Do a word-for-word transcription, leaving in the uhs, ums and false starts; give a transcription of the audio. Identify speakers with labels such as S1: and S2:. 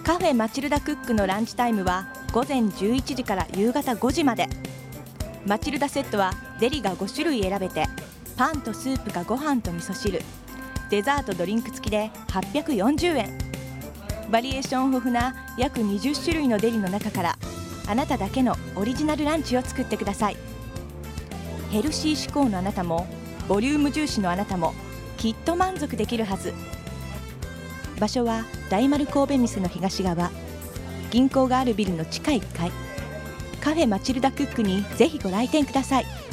S1: カフェマチルダクックのランチタイムはごぜんじゅういちじから夕方ごじまで。マチルダセットはデリがごしゅるい選べて、パンとスープかご飯と味噌汁、デザートドリンク付きではっぴゃくよんじゅうえん。バリエーション豊富な約にじゅっしゅるいのデリの中からあなただけのオリジナルランチを作ってください。ヘルシー志向のあなたもボリューム重視のあなたもきっと満足できるはず。場所は大丸神戸店の東側、銀行があるビルの地下いっかい、カフェマチルダクックにぜひご来店ください。